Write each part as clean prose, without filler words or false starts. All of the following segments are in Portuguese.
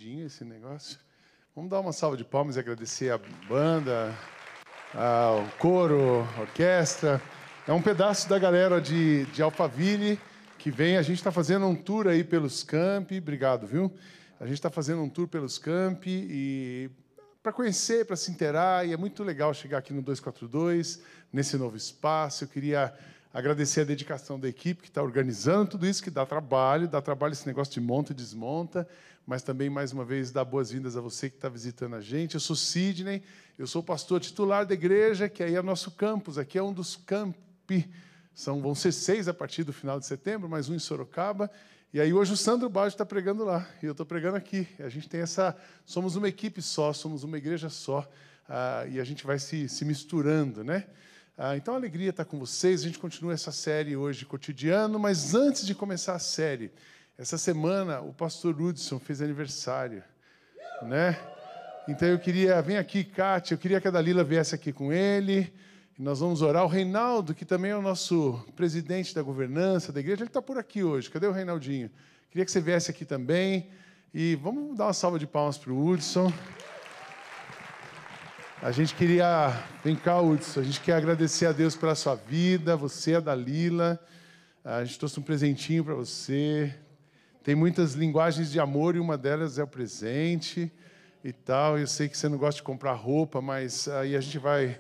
rapidinho esse negócio. Vamos dar uma salva de palmas e agradecer a banda, ao coro, a orquestra. É um pedaço da galera de Alphaville que vem. A gente está fazendo um tour aí pelos campi. Obrigado, viu? A gente está fazendo um tour pelos campi e para conhecer, para se inteirar. E é muito legal chegar aqui no 242, nesse novo espaço. Eu queria agradecer a dedicação da equipe que está organizando tudo isso, que dá trabalho esse negócio de monta e desmonta, mas também, mais uma vez, dar boas-vindas a você que está visitando a gente. Eu sou Sidney, eu sou pastor titular da igreja, que aí é nosso campus, aqui é um dos campi, vão ser 6 a partir do final de setembro, mais um em Sorocaba, e aí hoje o Sandro Baggio está pregando lá, e eu estou pregando aqui. A gente tem somos uma equipe só, somos uma igreja só, e a gente vai se misturando, né? Então, a alegria estar com vocês. A gente continua essa série hoje, cotidiano, mas antes de começar a série, essa semana o pastor Hudson fez aniversário, né? Então, vem aqui, Kátia, eu queria que a Dalila viesse aqui com ele, e nós vamos orar. O Reinaldo, que também é o nosso presidente da governança da igreja, ele está por aqui hoje. Cadê o Reinaldinho? Queria que você viesse aqui também, e vamos dar uma salva de palmas para o Hudson. A gente queria... Vem cá, Hudson. A gente quer agradecer a Deus pela sua vida, você, a Dalila. A gente trouxe um presentinho para você. Tem muitas linguagens de amor e uma delas é o presente e tal. Eu sei que você não gosta de comprar roupa, mas aí a gente vai...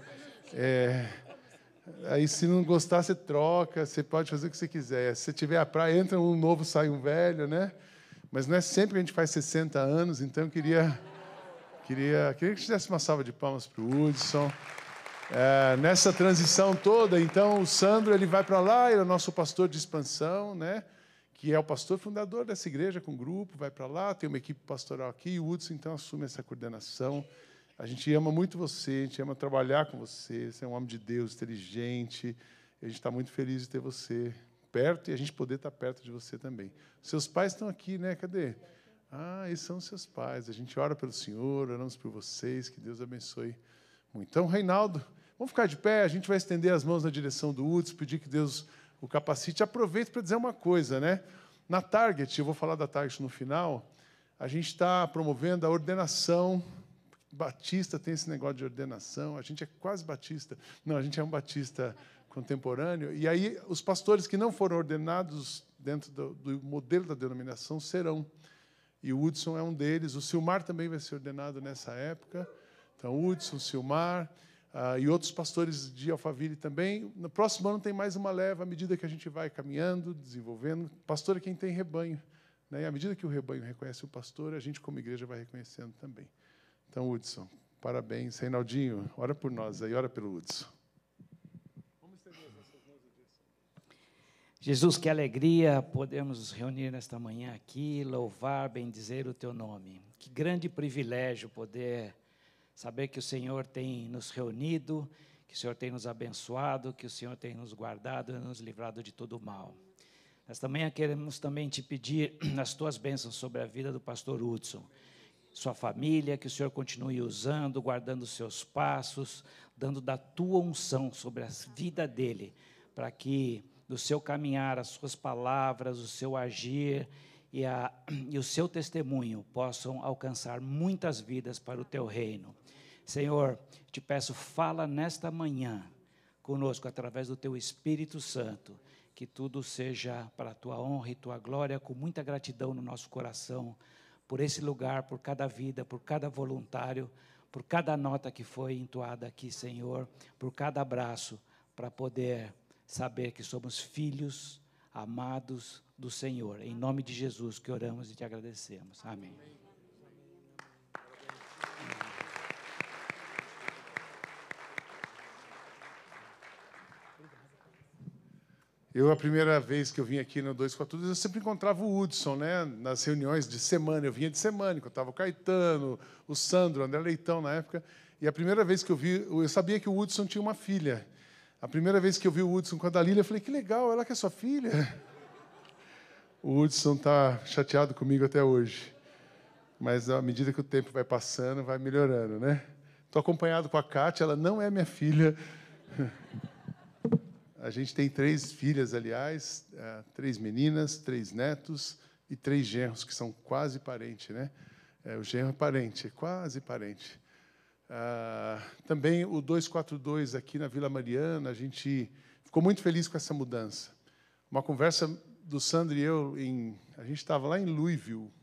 Aí, se não gostar, você troca. Você pode fazer o que você quiser. Se você tiver a praia, entra um novo, sai um velho, né? Mas não é sempre que a gente faz 60 anos, então eu queria que fizesse uma salva de palmas para o Hudson. Nessa transição toda, então, o Sandro ele vai para lá, ele é o nosso pastor de expansão, né? Que é o pastor fundador dessa igreja com grupo, vai para lá, tem uma equipe pastoral aqui, e o Hudson, então, assume essa coordenação. A gente ama muito você, a gente ama trabalhar com você, você é um homem de Deus, inteligente, e a gente está muito feliz de ter você perto e a gente poder estar perto de você também. Seus pais estão aqui, né? Cadê? Esses são os seus pais. A gente ora pelo Senhor, oramos por vocês, que Deus abençoe muito. Então, Reinaldo, vamos ficar de pé, a gente vai estender as mãos na direção do Hudson, pedir que Deus o capacite. Aproveito para dizer uma coisa, né? Na Target, eu vou falar da Target no final, a gente está promovendo a ordenação. Batista tem esse negócio de ordenação, a gente é quase batista. Não, a gente é um batista contemporâneo. E aí, os pastores que não foram ordenados dentro do modelo da denominação serão. E o Hudson é um deles. O Silmar também vai ser ordenado nessa época. Então, Hudson, Silmar, e outros pastores de Alphaville também. No próximo ano tem mais uma leva, à medida que a gente vai caminhando, desenvolvendo. Pastor é quem tem rebanho, né? E à medida que o rebanho reconhece o pastor, a gente, como igreja, vai reconhecendo também. Então, Hudson, parabéns. Reinaldinho, ora por nós aí, ora pelo Hudson. Jesus, que alegria podermos nos reunir nesta manhã aqui, louvar, bendizer o Teu nome. Que grande privilégio poder saber que o Senhor tem nos reunido, que o Senhor tem nos abençoado, que o Senhor tem nos guardado e nos livrado de todo o mal. Nesta manhã queremos também Te pedir as Tuas bênçãos sobre a vida do pastor Hudson, sua família, que o Senhor continue usando, guardando os seus passos, dando da Tua unção sobre a vida dele, para que do seu caminhar, as suas palavras, o seu agir e o seu testemunho possam alcançar muitas vidas para o Teu reino. Senhor, te peço, fala nesta manhã conosco através do Teu Espírito Santo, que tudo seja para a Tua honra e Tua glória, com muita gratidão no nosso coração, por esse lugar, por cada vida, por cada voluntário, por cada nota que foi entoada aqui, Senhor, por cada abraço, para poder saber que somos filhos amados do Senhor. Em nome de Jesus que oramos e Te agradecemos. Amém. A primeira vez que eu vim aqui no 242, eu sempre encontrava o Hudson, né? Nas reuniões de semana. Eu vinha de semana, encontrava o Caetano, o Sandro, o André Leitão na época. E a primeira vez que eu sabia que o Hudson tinha uma filha. A primeira vez que eu vi o Hudson com a Dalila, eu falei, que legal, ela que é sua filha. O Hudson está chateado comigo até hoje. Mas, à medida que o tempo vai passando, vai melhorando, né? Estou acompanhado com a Kátia, ela não é minha filha. A gente tem 3 filhas, aliás, 3 meninas, 3 netos e 3 genros, que são quase parentes, né? O genro é parente, é quase parente. Também o 242 aqui na Vila Mariana, a gente ficou muito feliz com essa mudança. Uma conversa do Sandro e eu, a gente estava lá em Louisville,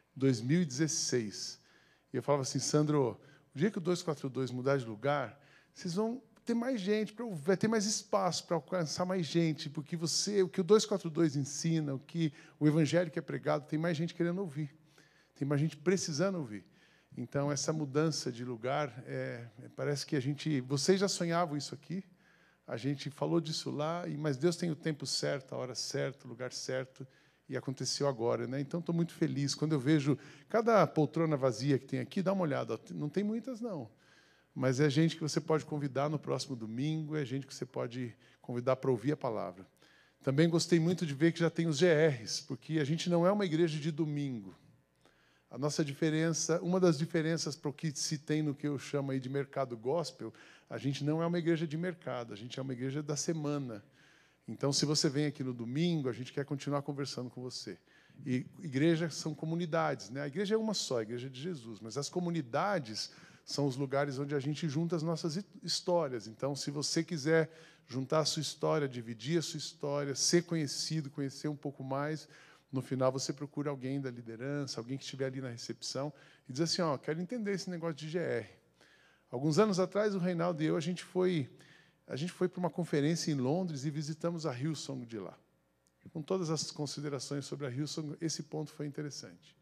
2016. E eu falava assim, Sandro, o dia que o 242 mudar de lugar, vocês vão ter mais gente, vai ter mais espaço para alcançar mais gente, porque o que o 242 ensina, o que o evangelho que é pregado, tem mais gente querendo ouvir, tem mais gente precisando ouvir. Então, essa mudança de lugar, parece que vocês já sonhavam isso aqui, a gente falou disso lá, mas Deus tem o tempo certo, a hora certa, o lugar certo, e aconteceu agora, né? Então, estou muito feliz. Quando eu vejo cada poltrona vazia que tem aqui, dá uma olhada. Não tem muitas, não. Mas é gente que você pode convidar no próximo domingo, é gente que você pode convidar para ouvir a palavra. Também gostei muito de ver que já tem os GRs, porque a gente não é uma igreja de domingo. A nossa diferença, uma das diferenças para o que se tem no que eu chamo aí de mercado gospel, a gente não é uma igreja de mercado, a gente é uma igreja da semana. Então, se você vem aqui no domingo, a gente quer continuar conversando com você. E igrejas são comunidades, né? A igreja é uma só, a igreja de Jesus, mas as comunidades são os lugares onde a gente junta as nossas histórias. Então, se você quiser juntar a sua história, dividir a sua história, ser conhecido, conhecer um pouco mais, no final você procura alguém da liderança, alguém que estiver ali na recepção, e diz assim, quero entender esse negócio de GR. Alguns anos atrás, o Reinaldo e eu, a gente foi para uma conferência em Londres e visitamos a Hillsong de lá. Com todas as considerações sobre a Hillsong, esse ponto foi interessante.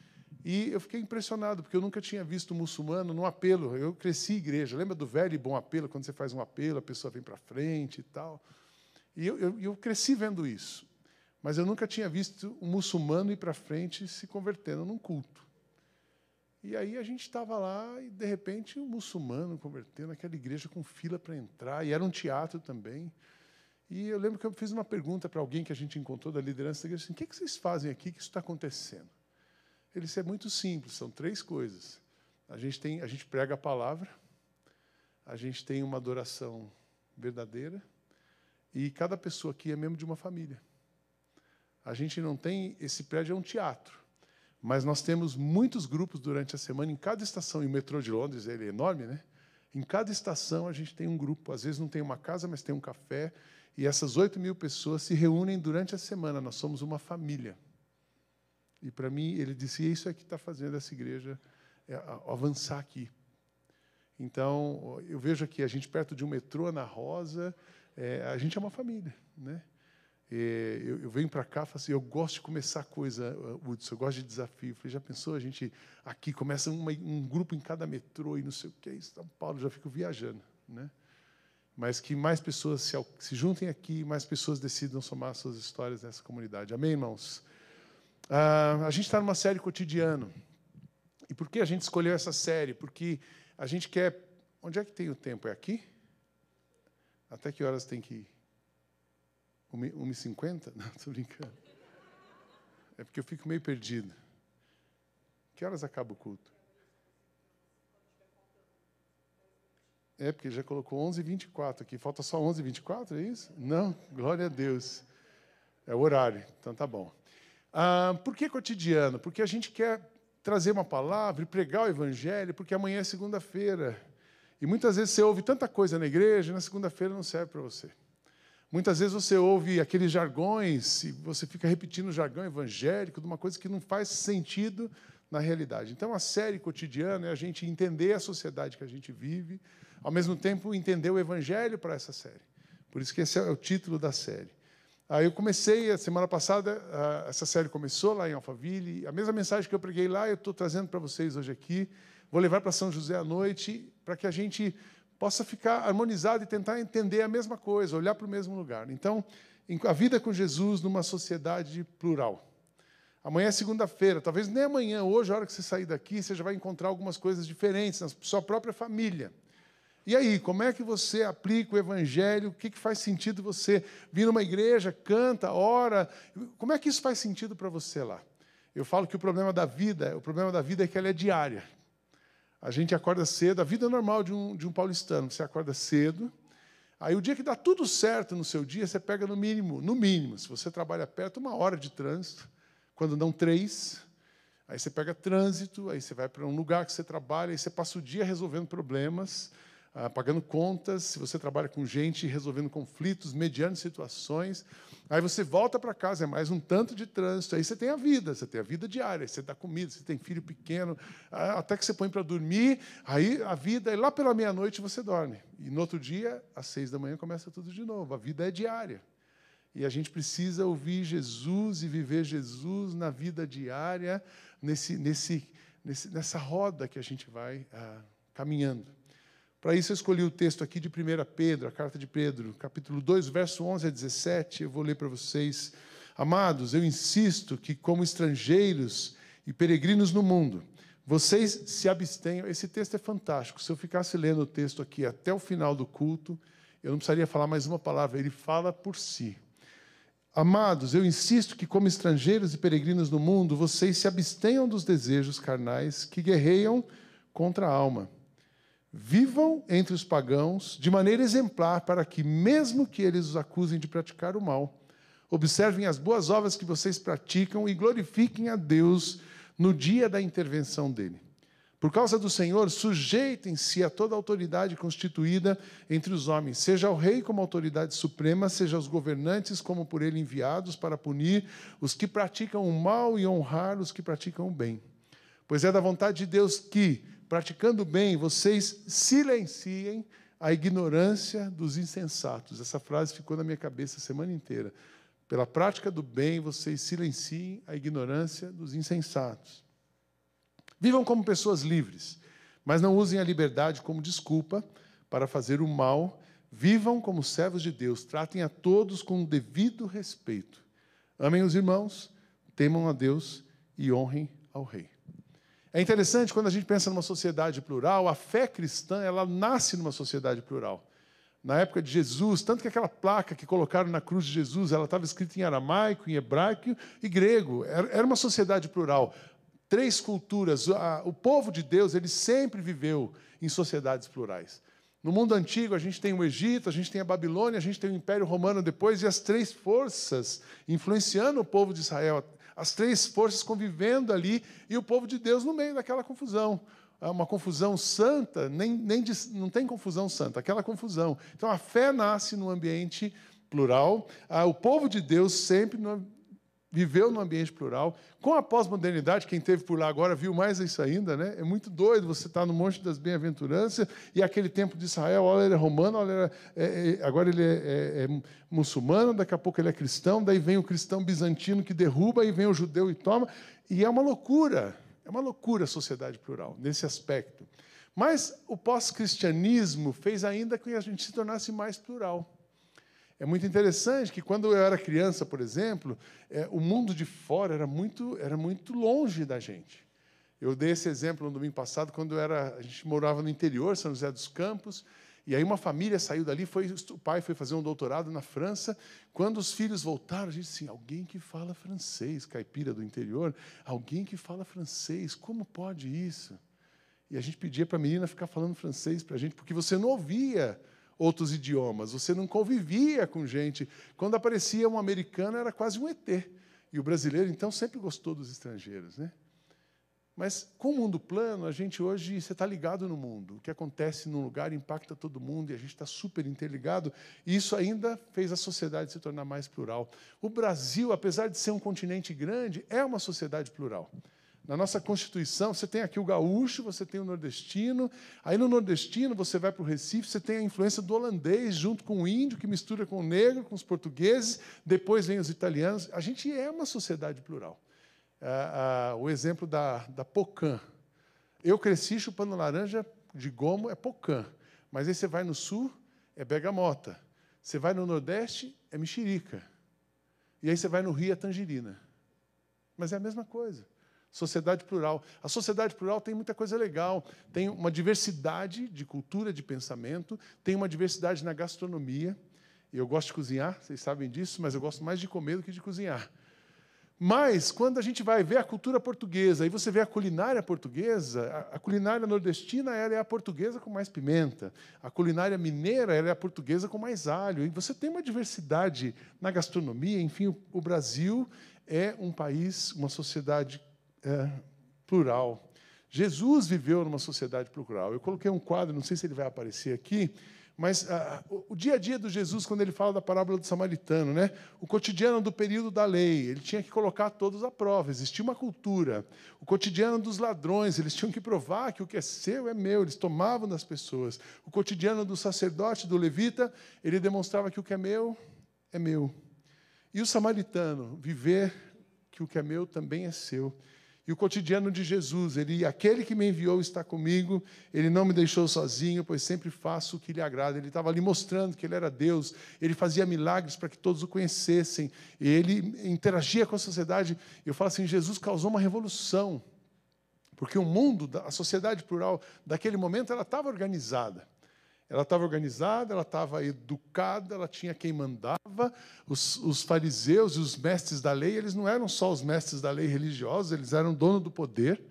E eu fiquei impressionado, porque eu nunca tinha visto um muçulmano num apelo. Eu cresci em igreja. Lembra do velho e bom apelo? Quando você faz um apelo, a pessoa vem para frente e tal. E eu cresci vendo isso. Mas eu nunca tinha visto um muçulmano ir para frente se convertendo num culto. E aí a gente estava lá e, de repente, um muçulmano convertendo naquela igreja com fila para entrar. E era um teatro também. E eu lembro que eu fiz uma pergunta para alguém que a gente encontrou da liderança da igreja, assim, o que vocês fazem aqui que isso está acontecendo? Ele disse, é muito simples, são 3 coisas. A gente prega a palavra, a gente tem uma adoração verdadeira, e cada pessoa aqui é membro de uma família. A gente não tem... Esse prédio é um teatro, mas nós temos muitos grupos durante a semana, em cada estação, e o metrô de Londres, ele é enorme, né? Em cada estação a gente tem um grupo, às vezes não tem uma casa, mas tem um café, e essas 8.000 pessoas se reúnem durante a semana, nós somos uma família. E, para mim, ele disse, isso é que está fazendo essa igreja avançar aqui. Então, eu vejo aqui, a gente perto de um metrô, na Rosa, a gente é uma família, né? Eu venho para cá e falo assim, eu gosto de começar coisa, Hudson, eu gosto de desafio. Eu falei, já pensou, a gente aqui começa um grupo em cada metrô e não sei o que é isso, São Paulo, já fico viajando, né? Mas que mais pessoas se juntem aqui, mais pessoas decidam somar suas histórias nessa comunidade. Amém, irmãos? A gente está numa série Cotidiano. E por que a gente escolheu essa série? Porque a gente quer... Onde é que tem o tempo? É aqui? Até que horas tem que ir? 1h50? Não, estou brincando. É porque eu fico meio perdido. Que horas acaba o culto? É, porque já colocou 11h24 aqui. Falta só 11h24, é isso? Não? Glória a Deus. É o horário, então tá bom. Por que cotidiano? Porque a gente quer trazer uma palavra e pregar o evangelho, porque amanhã é segunda-feira. E muitas vezes você ouve tanta coisa na igreja, e na segunda-feira não serve para você. Muitas vezes você ouve aqueles jargões, e você fica repetindo o jargão evangélico de uma coisa que não faz sentido na realidade. Então, a série Cotidiano é a gente entender a sociedade que a gente vive, ao mesmo tempo entender o evangelho para essa série. Por isso que esse é o título da série. Aí eu comecei, a semana passada, essa série começou lá em Alphaville, a mesma mensagem que eu preguei lá, eu estou trazendo para vocês hoje aqui. Vou levar para São José à noite, para que a gente possa ficar harmonizado e tentar entender a mesma coisa, olhar para o mesmo lugar. Então, a vida com Jesus numa sociedade plural. Amanhã é segunda-feira, talvez nem amanhã, hoje, a hora que você sair daqui, você já vai encontrar algumas coisas diferentes na sua própria família. E aí, como é que você aplica o evangelho? O que faz sentido você vir numa igreja, canta, ora? Como é que isso faz sentido para você lá? Eu falo que o problema da vida é que ela é diária. A gente acorda cedo, a vida normal de um paulistano, você acorda cedo, aí o dia que dá tudo certo no seu dia, você pega no mínimo, se você trabalha perto, 1 hora de trânsito, quando não 3, aí você pega trânsito, aí você vai para um lugar que você trabalha, aí você passa o dia resolvendo problemas, pagando contas, se você trabalha com gente, resolvendo conflitos, mediando situações. Aí você volta para casa, é mais um tanto de trânsito. Aí você tem a vida diária, você dá comida, você tem filho pequeno, até que você põe para dormir, aí a vida, e lá pela meia-noite você dorme. E no outro dia, às 6 da manhã, começa tudo de novo. A vida é diária. E a gente precisa ouvir Jesus e viver Jesus na vida diária, nessa roda que a gente vai caminhando. Para isso, eu escolhi o texto aqui de 1 Pedro, a carta de Pedro, capítulo 2, verso 11 a 17. Eu vou ler para vocês. Amados, eu insisto que, como estrangeiros e peregrinos no mundo, vocês se abstenham. Esse texto é fantástico. Se eu ficasse lendo o texto aqui até o final do culto, eu não precisaria falar mais uma palavra. Ele fala por si. Amados, eu insisto que, como estrangeiros e peregrinos no mundo, vocês se abstenham dos desejos carnais que guerreiam contra a alma. Vivam entre os pagãos de maneira exemplar, para que, mesmo que eles os acusem de praticar o mal, observem as boas obras que vocês praticam e glorifiquem a Deus no dia da intervenção dele. Por causa do Senhor, sujeitem-se a toda autoridade constituída entre os homens, seja o rei como autoridade suprema, seja os governantes como por ele enviados para punir os que praticam o mal e honrar os que praticam o bem. Pois é da vontade de Deus que, praticando bem, vocês silenciem a ignorância dos insensatos. Essa frase ficou na minha cabeça a semana inteira. Pela prática do bem, vocês silenciem a ignorância dos insensatos. Vivam como pessoas livres, mas não usem a liberdade como desculpa para fazer o mal. Vivam como servos de Deus, tratem a todos com devido respeito. Amem os irmãos, temam a Deus e honrem ao rei. É interessante, quando a gente pensa numa sociedade plural, a fé cristã, ela nasce numa sociedade plural. Na época de Jesus, tanto que aquela placa que colocaram na cruz de Jesus, ela estava escrita em aramaico, em hebraico e grego. Era uma sociedade plural. 3 culturas. O povo de Deus, ele sempre viveu em sociedades plurais. No mundo antigo, a gente tem o Egito, a gente tem a Babilônia, a gente tem o Império Romano depois, e as 3 forças influenciando o povo de Israel, as 3 forças convivendo ali, e o povo de Deus no meio daquela confusão. Uma confusão santa, não tem confusão santa, aquela confusão. Então, a fé nasce num ambiente plural, o povo de Deus sempre viveu num ambiente plural. Com a pós-modernidade, quem esteve por lá agora viu mais isso ainda, né? É muito doido você estar no Monte das Bem-aventuranças e aquele tempo de Israel, olha, ele é romano, agora ele é muçulmano, daqui a pouco ele é cristão, daí vem o cristão bizantino que derruba, aí vem o judeu e toma. E é uma loucura a sociedade plural, nesse aspecto. Mas o pós-cristianismo fez ainda que a gente se tornasse mais plural. É muito interessante que, quando eu era criança, por exemplo, o mundo de fora era muito longe da gente. Eu dei esse exemplo no domingo passado, quando a gente morava no interior, São José dos Campos, e aí uma família saiu dali, o pai foi fazer um doutorado na França. Quando os filhos voltaram, a gente disse assim, alguém que fala francês, caipira do interior, alguém que fala francês, como pode isso? E a gente pedia para a menina ficar falando francês para a gente, porque você não ouvia outros idiomas, você não convivia com gente. Quando aparecia um americano, era quase um ET. E o brasileiro, então, sempre gostou dos estrangeiros, né? Mas, com o mundo plano, a gente hoje, você está ligado no mundo. O que acontece num lugar impacta todo mundo, e a gente está super interligado. E isso ainda fez a sociedade se tornar mais plural. O Brasil, apesar de ser um continente grande, é uma sociedade plural. Na nossa Constituição, você tem aqui o gaúcho, você tem o nordestino. Aí, no nordestino, você vai para o Recife, você tem a influência do holandês, junto com o índio, que mistura com o negro, com os portugueses. Depois vem os italianos. A gente é uma sociedade plural. O exemplo da Pocan. Eu cresci chupando laranja de gomo, é Pocan. Mas aí você vai no sul, é bergamota. Você vai no nordeste, é mexerica. E aí você vai no Rio, é tangerina. Mas é a mesma coisa. Sociedade plural. A sociedade plural tem muita coisa legal. Tem uma diversidade de cultura, de pensamento. Tem uma diversidade na gastronomia. Eu gosto de cozinhar, vocês sabem disso, mas eu gosto mais de comer do que de cozinhar. Mas, quando a gente vai ver a cultura portuguesa, e você vê a culinária portuguesa, a culinária nordestina ela é a portuguesa com mais pimenta. A culinária mineira ela é a portuguesa com mais alho. E você tem uma diversidade na gastronomia. Enfim, o Brasil é um país, uma sociedade plural. Jesus viveu numa sociedade plural. Eu coloquei um quadro, não sei se ele vai aparecer aqui, mas o dia a dia do Jesus, quando ele fala da parábola do samaritano, né? O cotidiano do período da lei, ele tinha que colocar todos à prova, existia uma cultura. O cotidiano dos ladrões, eles tinham que provar que o que é seu é meu, eles tomavam das pessoas. O cotidiano do sacerdote, do levita, ele demonstrava que o que é meu é meu. E o samaritano, viver que o que é meu também é seu. E o cotidiano de Jesus, aquele que me enviou está comigo, ele não me deixou sozinho, pois sempre faço o que lhe agrada. Ele estava ali mostrando que ele era Deus, ele fazia milagres para que todos o conhecessem, e ele interagia com a sociedade. Eu falo assim, Jesus causou uma revolução, porque o mundo, a sociedade plural daquele momento, ela estava organizada. Ela estava educada, ela tinha quem mandava. Os fariseus e os mestres da lei, eles não eram só os mestres da lei religiosa, eles eram dono do poder.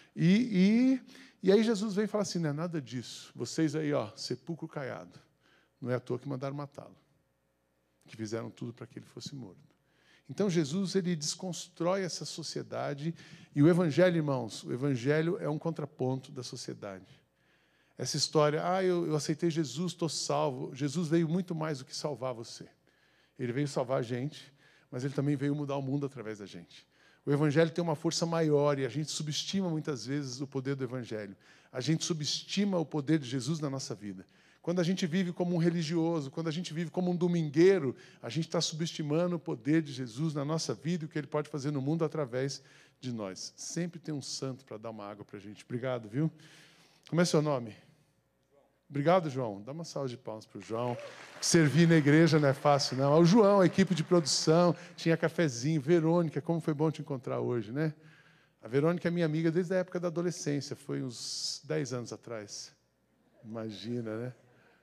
E aí Jesus vem e fala assim, não é nada disso. Vocês aí, sepulcro caiado. Não é à toa que mandaram matá-lo. Que fizeram tudo para que ele fosse morto. Então, Jesus, ele desconstrói essa sociedade. E o Evangelho, irmãos, o Evangelho é um contraponto da sociedade. Essa história, eu aceitei Jesus, estou salvo. Jesus veio muito mais do que salvar você. Ele veio salvar a gente, mas ele também veio mudar o mundo através da gente. O Evangelho tem uma força maior e a gente subestima muitas vezes o poder do Evangelho. A gente subestima o poder de Jesus na nossa vida. Quando a gente vive como um religioso, quando a gente vive como um domingueiro, a gente está subestimando o poder de Jesus na nossa vida e o que ele pode fazer no mundo através de nós. Sempre tem um santo para dar uma água para a gente. Obrigado, viu? Como é seu nome? Obrigado, João. Dá uma salva de palmas para o João. Servir na igreja não é fácil, não. O João, a equipe de produção, tinha cafezinho. Verônica, como foi bom te encontrar hoje, né? A Verônica é minha amiga desde a época da adolescência, foi uns 10 anos atrás. Imagina, né?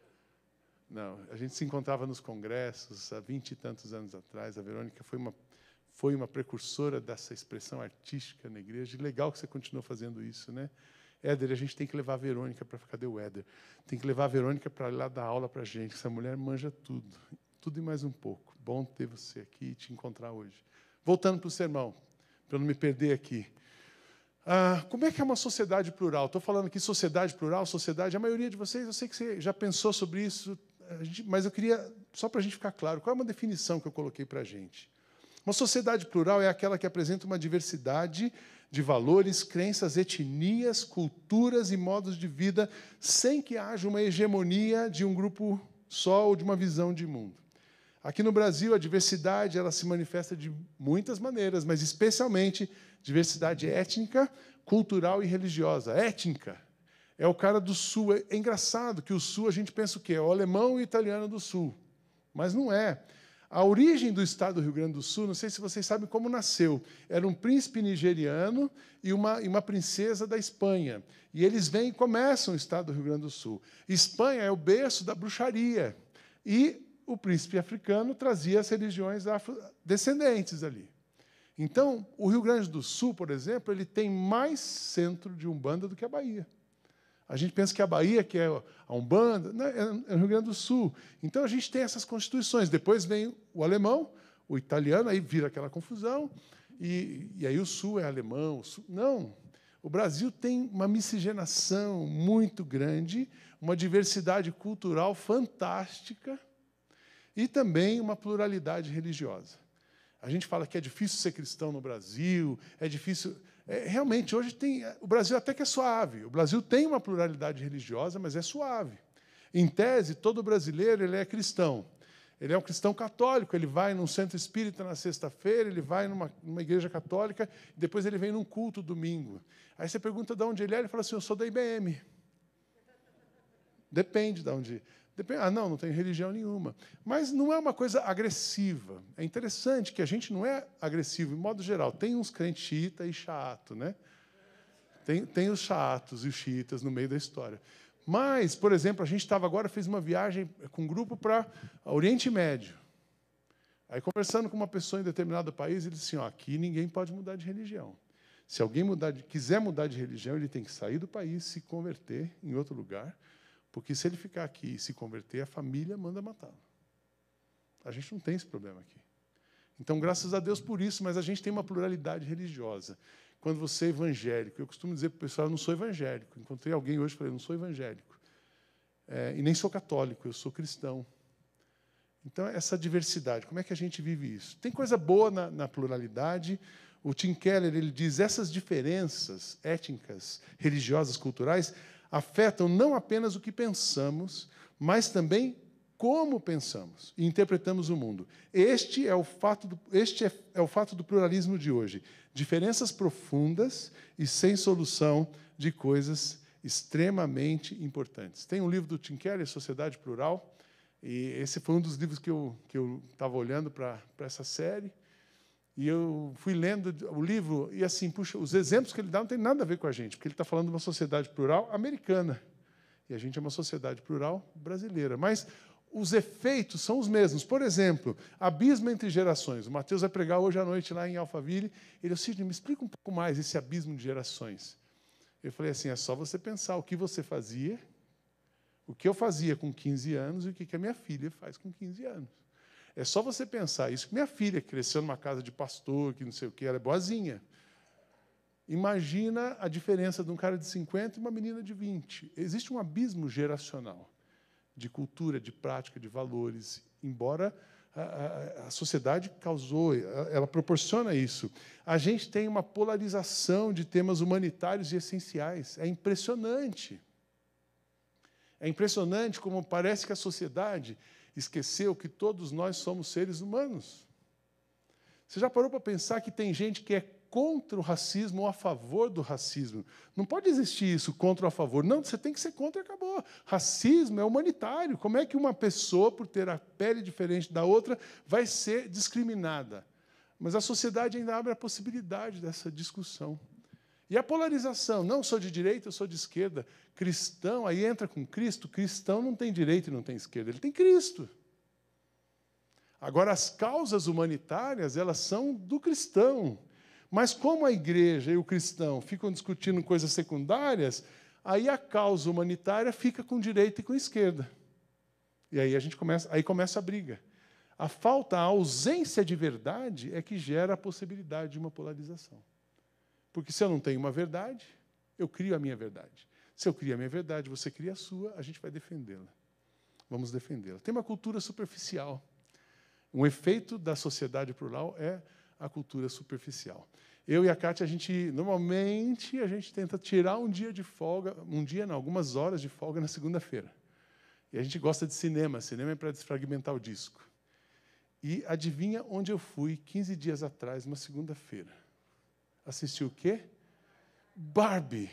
Não, a gente se encontrava nos congressos há 20 e tantos anos atrás. A Verônica foi uma precursora dessa expressão artística na igreja. E legal que você continuou fazendo isso, né? Éder, a gente tem que levar a Verônica para... Cadê o Éder? Tem que levar a Verônica para lá dar aula para a gente, essa mulher manja tudo. Tudo e mais um pouco. Bom ter você aqui e te encontrar hoje. Voltando para o sermão, para eu não me perder aqui. Como é que é uma sociedade plural? Estou falando aqui sociedade plural, sociedade... A maioria de vocês, eu sei que você já pensou sobre isso, mas eu queria, só para a gente ficar claro, qual é uma definição que eu coloquei para a gente? Uma sociedade plural é aquela que apresenta uma diversidade de valores, crenças, etnias, culturas e modos de vida, sem que haja uma hegemonia de um grupo só ou de uma visão de mundo. Aqui no Brasil, a diversidade ela se manifesta de muitas maneiras, mas especialmente diversidade étnica, cultural e religiosa. Étnica é o cara do Sul. É engraçado que o Sul a gente pensa o quê? É o alemão e o italiano do Sul. Mas não é. A origem do estado do Rio Grande do Sul, não sei se vocês sabem como nasceu, era um príncipe nigeriano e uma princesa da Espanha. E eles vêm e começam o estado do Rio Grande do Sul. Espanha é o berço da bruxaria. E o príncipe africano trazia as religiões afrodescendentes ali. Então, o Rio Grande do Sul, por exemplo, ele tem mais centro de Umbanda do que a Bahia. A gente pensa que a Bahia, que é a Umbanda, né, é o Rio Grande do Sul. Então, a gente tem essas constituições. Depois vem o alemão, o italiano, aí vira aquela confusão, e aí o Sul é alemão. O Sul... Não. O Brasil tem uma miscigenação muito grande, uma diversidade cultural fantástica e também uma pluralidade religiosa. A gente fala que é difícil ser cristão no Brasil, é difícil... realmente, hoje tem... O Brasil até que é suave. O Brasil tem uma pluralidade religiosa, mas é suave. Em tese, todo brasileiro ele é cristão. Ele é um cristão católico, ele vai num centro espírita na sexta-feira, ele vai numa igreja católica, e depois ele vem num culto domingo. Aí você pergunta de onde ele é, ele fala assim, eu sou da IBM. Depende de onde... não tenho religião nenhuma. Mas não é uma coisa agressiva. É interessante que a gente não é agressivo, em modo geral. Tem uns crentes xiita e chato, né? Tem os chatos e os xiitas no meio da história. Mas, por exemplo, a gente fez uma viagem com um grupo para o Oriente Médio. Aí, conversando com uma pessoa em determinado país, ele disse assim, aqui ninguém pode mudar de religião. Se alguém quiser mudar de religião, ele tem que sair do país, se converter em outro lugar, porque se ele ficar aqui e se converter, a família manda matá-lo. A gente não tem esse problema aqui. Então, graças a Deus por isso, mas a gente tem uma pluralidade religiosa. quando você é evangélico. Eu costumo dizer para o pessoal, eu não sou evangélico. Encontrei alguém hoje e falei, eu não sou evangélico. E nem sou católico, eu sou cristão. Então, essa diversidade, como é que a gente vive isso? Tem coisa boa na pluralidade. O Tim Keller ele diz essas diferenças étnicas, religiosas, culturais, afetam não apenas o que pensamos, mas também como pensamos e interpretamos o mundo. Este é o fato do pluralismo de hoje. Diferenças profundas e sem solução de coisas extremamente importantes. Tem um livro do Tim Keller, Sociedade Plural, e esse foi um dos livros que eu estava olhando para essa série. E eu fui lendo o livro, e assim, puxa, os exemplos que ele dá não tem nada a ver com a gente, porque ele está falando de uma sociedade plural americana. E a gente é uma sociedade plural brasileira. Mas os efeitos são os mesmos. Por exemplo, abismo entre gerações. O Mateus vai pregar hoje à noite lá em Alphaville. Ele disse, Sidney, me explica um pouco mais esse abismo de gerações. Eu falei assim, é só você pensar o que você fazia, o que eu fazia com 15 anos e o que a minha filha faz com 15 anos. É só você pensar isso. Minha filha cresceu numa casa de pastor, que não sei o quê, ela é boazinha. Imagina a diferença de um cara de 50 e uma menina de 20. Existe um abismo geracional de cultura, de prática, de valores, embora a sociedade causou, ela proporciona isso. A gente tem uma polarização de temas humanitários e essenciais. É impressionante. É impressionante como parece que a sociedade esqueceu que todos nós somos seres humanos. Você já parou para pensar que tem gente que é contra o racismo ou a favor do racismo? Não pode existir isso, contra ou a favor. Não, você tem que ser contra e acabou. Racismo é humanitário. Como é que uma pessoa, por ter a pele diferente da outra, vai ser discriminada? Mas a sociedade ainda abre a possibilidade dessa discussão. E a polarização, não sou de direita, eu sou de esquerda. Cristão, aí entra com Cristo, cristão não tem direita e não tem esquerda, ele tem Cristo. Agora, as causas humanitárias, elas são do cristão. Mas como a igreja e o cristão ficam discutindo coisas secundárias, aí a causa humanitária fica com direita e com esquerda. E aí começa a briga. A ausência de verdade é que gera a possibilidade de uma polarização. Porque se eu não tenho uma verdade, eu crio a minha verdade. Se eu crio a minha verdade, você cria a sua, a gente vai defendê-la. Vamos defendê-la. Tem uma cultura superficial. Um efeito da sociedade plural é a cultura superficial. Eu e a Kátia, normalmente, a gente tenta tirar um dia de folga, algumas horas de folga na segunda-feira. E a gente gosta de cinema. Cinema é para desfragmentar o disco. E adivinha onde eu fui 15 dias atrás, uma segunda-feira? Assisti o quê? Barbie.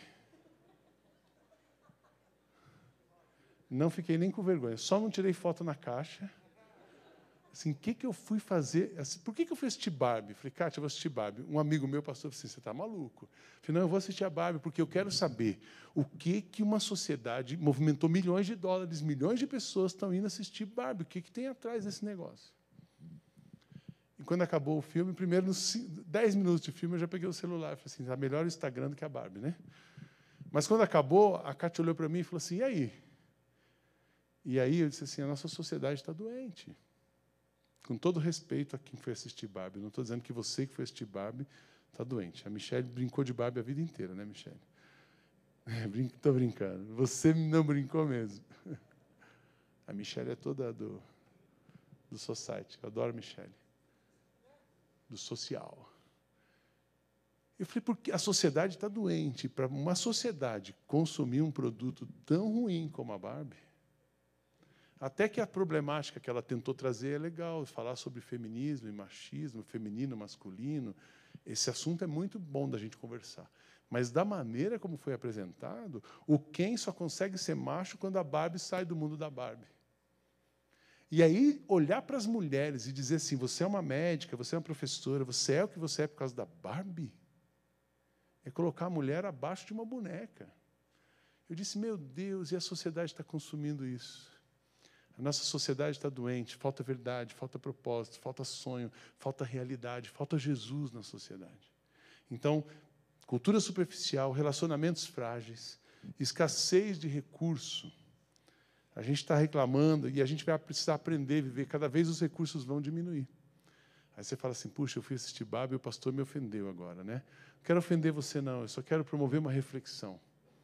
Não fiquei nem com vergonha. Só não tirei foto na caixa. Assim, o que eu fui fazer? Assim, por que eu fui assistir Barbie? Falei, Kátia, eu vou assistir Barbie. Um amigo meu, pastor, disse, você está maluco? Falei, não, eu vou assistir a Barbie, porque eu quero saber o que uma sociedade movimentou milhões de dólares, milhões de pessoas estão indo assistir Barbie. O que tem atrás desse negócio? E quando acabou o filme, primeiro, nos 10 minutos de filme, eu já peguei o celular. Falei assim, está melhor o Instagram do que a Barbie, né? Mas quando acabou, a Kátia olhou para mim e falou assim, e aí? E aí eu disse assim, a nossa sociedade está doente. Com todo respeito a quem foi assistir Barbie. Não estou dizendo que você que foi assistir Barbie está doente. A Michelle brincou de Barbie a vida inteira, né, Michelle? Estou brincando. Você não brincou mesmo. A Michelle é toda do society. Eu adoro a Michelle. Do social. Eu falei, porque a sociedade está doente. Para uma sociedade consumir um produto tão ruim como a Barbie, até que a problemática que ela tentou trazer é legal, falar sobre feminismo e machismo, feminino, masculino. Esse assunto é muito bom da gente conversar. Mas, da maneira como foi apresentado, o Ken só consegue ser macho quando a Barbie sai do mundo da Barbie. E aí, olhar para as mulheres e dizer assim, você é uma médica, você é uma professora, você é o que você é por causa da Barbie, é colocar a mulher abaixo de uma boneca. Eu disse, meu Deus, e a sociedade está consumindo isso? A nossa sociedade está doente, falta verdade, falta propósito, falta sonho, falta realidade, falta Jesus na sociedade. Então, cultura superficial, relacionamentos frágeis, escassez de recurso. A gente está reclamando e a gente vai precisar aprender a viver. Cada vez os recursos vão diminuir. Aí você fala assim, puxa, eu fui assistir Barbie e o pastor me ofendeu agora, né? Não quero ofender você, não, eu só quero promover uma reflexão.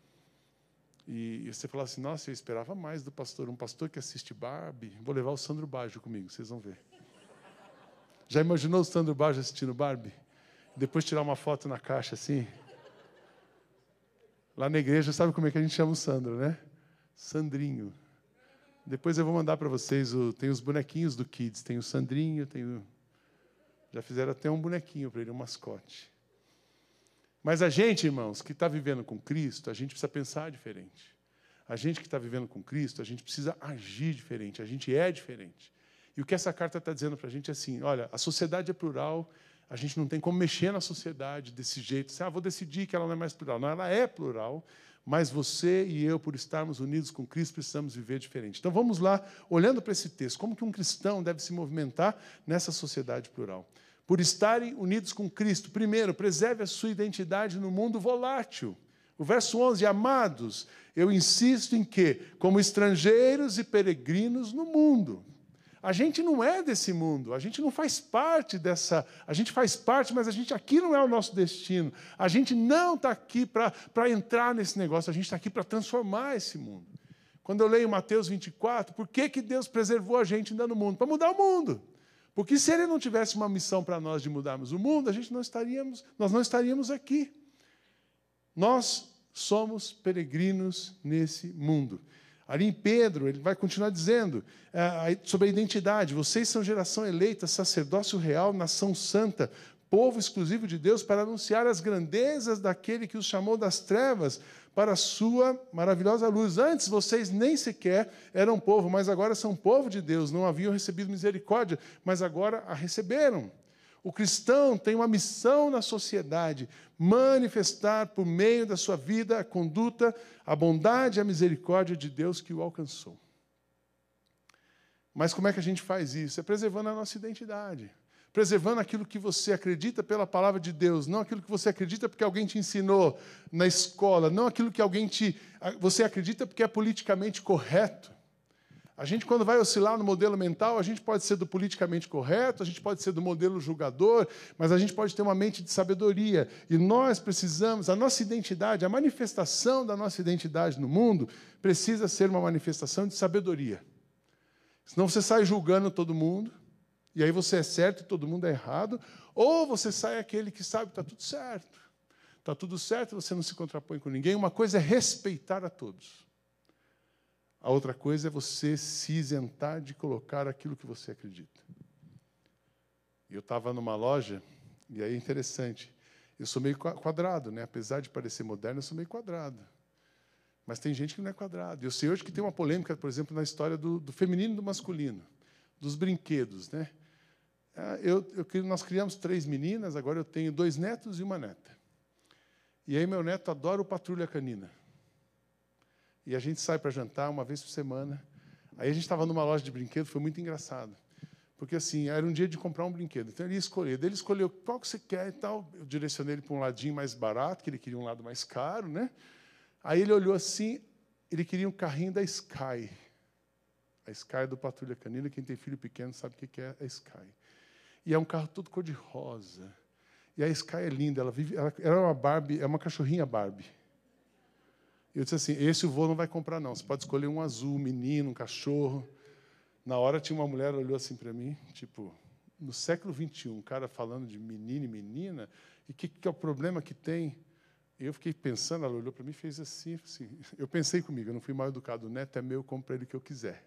E você fala assim, nossa, eu esperava mais do pastor. Um pastor que assiste Barbie, vou levar o Sandro Baggio comigo, vocês vão ver. Já imaginou o Sandro Baggio assistindo Barbie? Depois tirar uma foto na caixa assim? Lá na igreja, sabe como é que a gente chama o Sandro, né? Sandrinho. Depois eu vou mandar para vocês, tem os bonequinhos do Kids, tem o Sandrinho, já fizeram até um bonequinho para ele, um mascote. Mas a gente, irmãos, que está vivendo com Cristo, a gente precisa pensar diferente. A gente que está vivendo com Cristo, a gente precisa agir diferente, a gente é diferente. E o que essa carta está dizendo para a gente é assim, olha, a sociedade é plural, a gente não tem como mexer na sociedade desse jeito. Vou decidir que ela não é mais plural. Não, ela é plural, mas você e eu, por estarmos unidos com Cristo, precisamos viver diferente. Então, vamos lá, olhando para esse texto, como que um cristão deve se movimentar nessa sociedade plural. Por estarem unidos com Cristo, primeiro, preserve a sua identidade no mundo volátil. O verso 11, amados, eu insisto em que, como estrangeiros e peregrinos no mundo. A gente não é desse mundo, a gente não faz parte dessa... A gente faz parte, mas aqui não é o nosso destino. A gente não está aqui para entrar nesse negócio, a gente está aqui para transformar esse mundo. Quando eu leio Mateus 24, por que Deus preservou a gente ainda no mundo? Para mudar o mundo. Porque se Ele não tivesse uma missão para nós de mudarmos o mundo, nós não estaríamos aqui. Nós somos peregrinos nesse mundo. Ali em Pedro, ele vai continuar dizendo sobre a identidade. Vocês são geração eleita, sacerdócio real, nação santa, povo exclusivo de Deus, para anunciar as grandezas daquele que os chamou das trevas para a sua maravilhosa luz. Antes, vocês nem sequer eram povo, mas agora são povo de Deus. Não haviam recebido misericórdia, mas agora a receberam. O cristão tem uma missão na sociedade, manifestar por meio da sua vida a conduta, a bondade e a misericórdia de Deus que o alcançou. Mas como é que a gente faz isso? É preservando a nossa identidade. Preservando aquilo que você acredita pela palavra de Deus, não aquilo que você acredita porque alguém te ensinou na escola, não aquilo que você acredita porque é politicamente correto. A gente, quando vai oscilar no modelo mental, a gente pode ser do politicamente correto, a gente pode ser do modelo julgador, mas a gente pode ter uma mente de sabedoria. E nós precisamos, a nossa identidade, a manifestação da nossa identidade no mundo, precisa ser uma manifestação de sabedoria. Senão você sai julgando todo mundo, e aí você é certo e todo mundo é errado, ou você sai aquele que sabe que está tudo certo. Está tudo certo, você não se contrapõe com ninguém. Uma coisa é respeitar a todos. A outra coisa é você se isentar de colocar aquilo que você acredita. Eu estava numa loja, e aí é interessante, eu sou meio quadrado, né? Apesar de parecer moderno, eu sou meio quadrado. Mas tem gente que não é quadrado. Eu sei hoje que tem uma polêmica, por exemplo, na história do feminino e do masculino, dos brinquedos, né? Nós criamos 3 meninas, agora eu tenho 2 netos e uma neta. E aí meu neto adora o Patrulha Canina. E a gente sai para jantar uma vez por semana. Aí a gente estava numa loja de brinquedos, foi muito engraçado. Porque assim, era um dia de comprar um brinquedo. Então ele ia escolher. Daí ele escolheu qual que você quer e tal. Eu direcionei ele para um ladinho mais barato, que ele queria um lado mais caro, né? Aí ele olhou assim, ele queria um carrinho da Sky. A Sky é do Patrulha Canina, quem tem filho pequeno sabe o que é a Sky. E é um carro todo cor-de-rosa. E a Sky é linda, ela é uma Barbie, é uma cachorrinha Barbie. Eu disse assim, esse o vô não vai comprar, não. Você pode escolher um azul, um menino, um cachorro. Na hora tinha uma mulher, olhou assim para mim, tipo, no século XXI, um cara falando de menino e menina, e o que é o problema que tem? Eu fiquei pensando, ela olhou para mim e fez assim. Eu pensei comigo, eu não fui mal educado, o neto é meu, eu compro para ele o que eu quiser.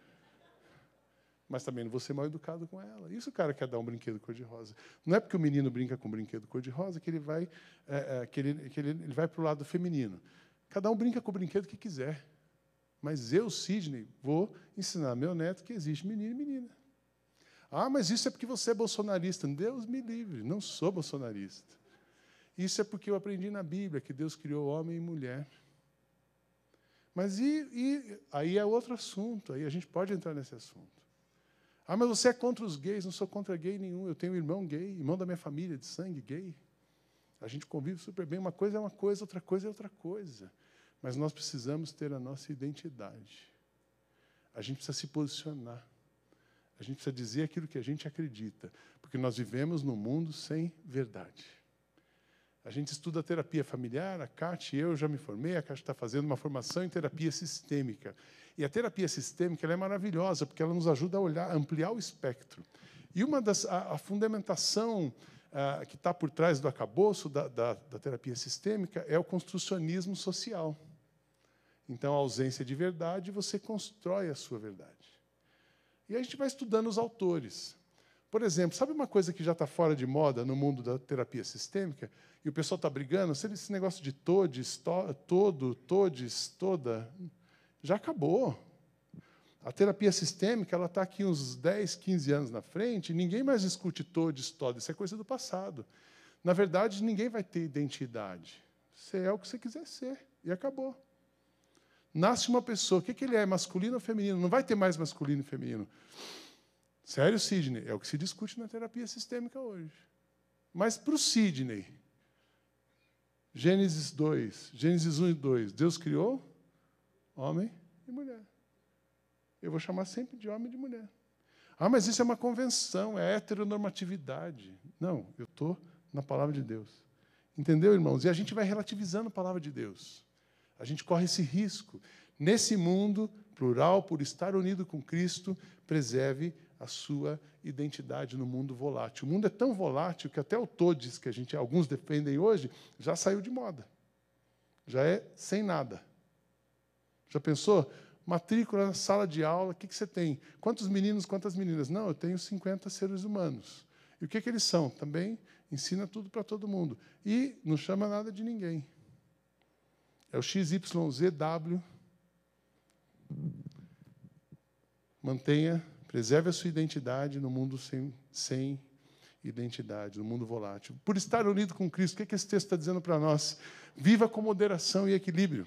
Mas também não vou ser mal educado com ela. Isso o cara quer dar um brinquedo cor-de-rosa. Não é porque o menino brinca com um brinquedo cor-de-rosa que ele vai para o lado feminino. Cada um brinca com o brinquedo que quiser. Mas eu, Sidney, vou ensinar meu neto que existe menino e menina. Ah, mas isso é porque você é bolsonarista. Deus me livre, não sou bolsonarista. Isso é porque eu aprendi na Bíblia que Deus criou homem e mulher. Mas aí é outro assunto, aí a gente pode entrar nesse assunto. Ah, mas você é contra os gays? Não sou contra gay nenhum. Eu tenho um irmão gay, irmão da minha família, de sangue gay. A gente convive super bem. Uma coisa é uma coisa, outra coisa é outra coisa. Mas nós precisamos ter a nossa identidade. A gente precisa se posicionar. A gente precisa dizer aquilo que a gente acredita, porque nós vivemos num mundo sem verdade. A gente estuda terapia familiar, a Kátia e eu já me formei, a Kátia está fazendo uma formação em terapia sistêmica. E a terapia sistêmica ela é maravilhosa, porque ela nos ajuda a olhar, a ampliar o espectro. E a fundamentação que está por trás do arcabouço da terapia sistêmica é o construcionismo social. Então, a ausência de verdade, você constrói a sua verdade. E a gente vai estudando os autores. Por exemplo, sabe uma coisa que já está fora de moda no mundo da terapia sistêmica? E o pessoal está brigando? Esse negócio de todes, todes, toda, já acabou. A terapia sistêmica está aqui uns 10, 15 anos na frente, e ninguém mais discute todes, todas. Isso é coisa do passado. Na verdade, ninguém vai ter identidade. Você é o que você quiser ser, e acabou. Nasce uma pessoa, o que ele é, masculino ou feminino? Não vai ter mais masculino e feminino. Sério, Sidney? É o que se discute na terapia sistêmica hoje. Mas para o Sidney, Gênesis 2, Gênesis 1 e 2, Deus criou homem e mulher. Eu vou chamar sempre de homem e de mulher. Ah, mas isso é uma convenção, é heteronormatividade. Não, eu estou na palavra de Deus. Entendeu, irmãos? E a gente vai relativizando a palavra de Deus. A gente corre esse risco. Nesse mundo plural, por estar unido com Cristo, preserve a sua identidade no mundo volátil. O mundo é tão volátil que até o todes, que alguns defendem hoje, já saiu de moda. Já é sem nada. Já pensou? Matrícula na sala de aula, o que você tem? Quantos meninos, quantas meninas? Não, eu tenho 50 seres humanos. E o que eles são? Também ensina tudo para todo mundo. E não chama nada de ninguém. É o XYZW. Preserve a sua identidade no mundo sem identidade, no mundo volátil. Por estar unido com Cristo, o que esse texto está dizendo para nós? Viva com moderação e equilíbrio.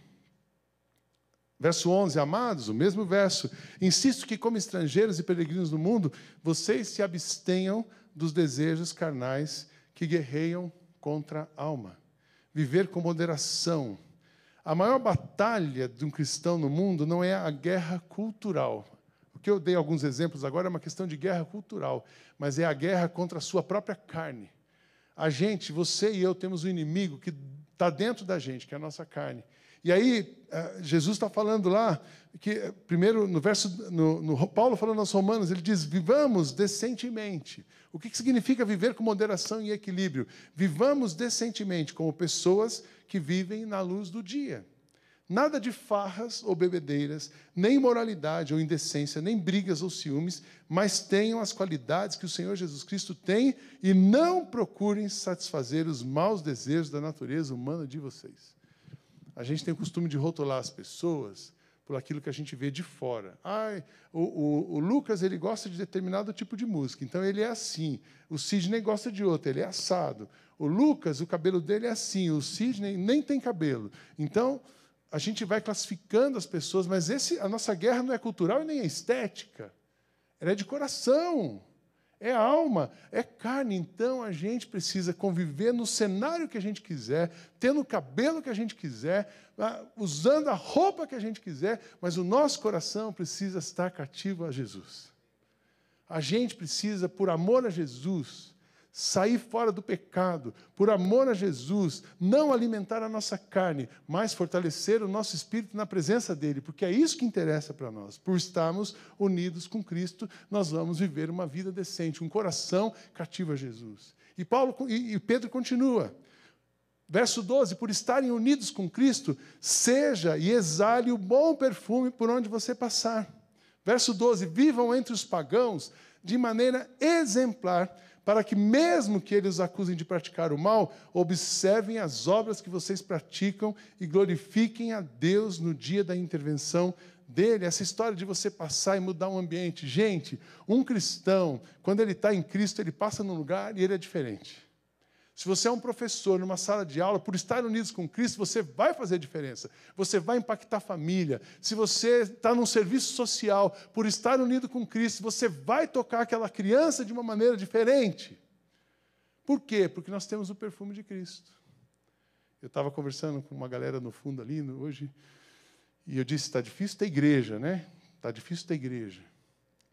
Verso 11, amados, o mesmo verso. Insisto que, como estrangeiros e peregrinos no mundo, vocês se abstenham dos desejos carnais que guerreiam contra a alma. Viver com moderação. A maior batalha de um cristão no mundo não é a guerra cultural. O que eu dei alguns exemplos agora é uma questão de guerra cultural, mas é a guerra contra a sua própria carne. A gente, você e eu, temos um inimigo que está dentro da gente, que é a nossa carne. E aí, Jesus está falando lá, que primeiro, no Paulo falando aos Romanos, ele diz, vivamos decentemente. O que significa viver com moderação e equilíbrio? Vivamos decentemente, como pessoas que vivem na luz do dia. Nada de farras ou bebedeiras, nem imoralidade ou indecência, nem brigas ou ciúmes, mas tenham as qualidades que o Senhor Jesus Cristo tem e não procurem satisfazer os maus desejos da natureza humana de vocês. A gente tem o costume de rotular as pessoas por aquilo que a gente vê de fora. O Lucas ele gosta de determinado tipo de música, então ele é assim. O Sidney gosta de outro, ele é assado. O Lucas, o cabelo dele é assim, o Sidney nem tem cabelo. Então, a gente vai classificando as pessoas, mas a nossa guerra não é cultural e nem é estética. Ela é de coração. É alma, é carne. Então, a gente precisa conviver no cenário que a gente quiser, tendo o cabelo que a gente quiser, usando a roupa que a gente quiser, mas o nosso coração precisa estar cativo a Jesus. A gente precisa, por amor a Jesus, sair fora do pecado, por amor a Jesus, não alimentar a nossa carne, mas fortalecer o nosso espírito na presença dele, porque é isso que interessa para nós. Por estarmos unidos com Cristo, nós vamos viver uma vida decente, um coração cativo a Jesus. E Pedro continua. Verso 12, por estarem unidos com Cristo, seja e exale o bom perfume por onde você passar. Verso 12, vivam entre os pagãos de maneira exemplar, para que, mesmo que eles os acusem de praticar o mal, observem as obras que vocês praticam e glorifiquem a Deus no dia da intervenção dele. Essa história de você passar e mudar um ambiente. Gente, um cristão, quando ele está em Cristo, ele passa num lugar e ele é diferente. Se você é um professor numa sala de aula, por estar unidos com Cristo, você vai fazer diferença. Você vai impactar a família. Se você está num serviço social, por estar unido com Cristo, você vai tocar aquela criança de uma maneira diferente. Por quê? Porque nós temos o perfume de Cristo. Eu estava conversando com uma galera no fundo ali hoje, e eu disse, está difícil ter igreja, né? Está difícil ter igreja.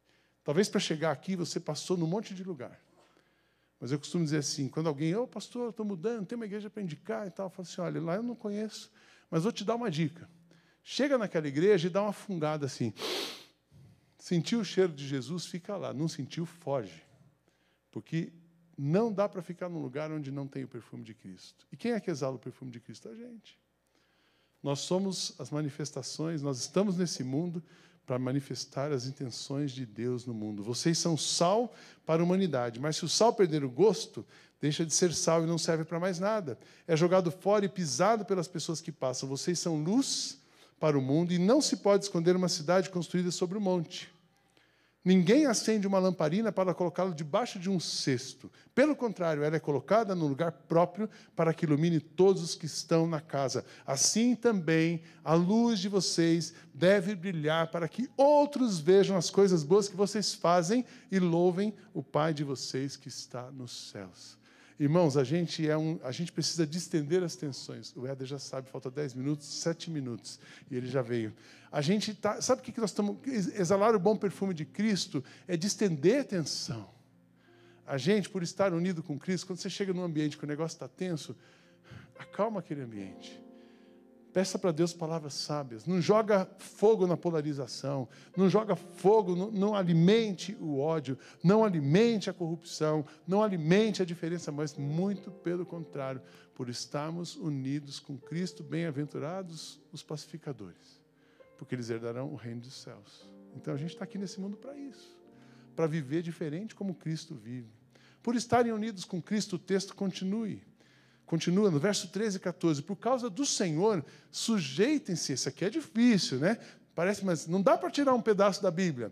Talvez para chegar aqui você passou num monte de lugar. Mas eu costumo dizer assim, quando alguém, pastor, eu estou mudando, tem uma igreja para indicar e tal, eu falo assim, olha, lá eu não conheço, mas vou te dar uma dica. Chega naquela igreja e dá uma fungada assim. Sentiu o cheiro de Jesus, fica lá. Não sentiu, foge. Porque não dá para ficar num lugar onde não tem o perfume de Cristo. E quem é que exala o perfume de Cristo? A gente. Nós somos as manifestações, nós estamos nesse mundo para manifestar as intenções de Deus no mundo. Vocês são sal para a humanidade, mas se o sal perder o gosto, deixa de ser sal e não serve para mais nada. É jogado fora e pisado pelas pessoas que passam. Vocês são luz para o mundo e não se pode esconder uma cidade construída sobre um monte. Ninguém acende uma lamparina para colocá-la debaixo de um cesto. Pelo contrário, ela é colocada no lugar próprio para que ilumine todos os que estão na casa. Assim também, a luz de vocês deve brilhar para que outros vejam as coisas boas que vocês fazem e louvem o Pai de vocês que está nos céus. Irmãos, a gente precisa distender as tensões. O Éder já sabe, falta 10 minutos, 7 minutos, e ele já veio. A gente está... Sabe o que nós estamos... Exalar o bom perfume de Cristo é distender a tensão. A gente, por estar unido com Cristo, quando você chega num ambiente que o negócio está tenso, acalma aquele ambiente. Peça para Deus palavras sábias. Não joga fogo na polarização. Não joga fogo, não alimente o ódio. Não alimente a corrupção. Não alimente a diferença, mas muito pelo contrário. Por estarmos unidos com Cristo, bem-aventurados os pacificadores. Porque eles herdarão o reino dos céus. Então a gente está aqui nesse mundo para isso. Para viver diferente como Cristo vive. Por estarem unidos com Cristo, o texto Continua no verso 13 e 14. Por causa do Senhor, sujeitem-se. Isso aqui é difícil, né? Parece, mas não dá para tirar um pedaço da Bíblia.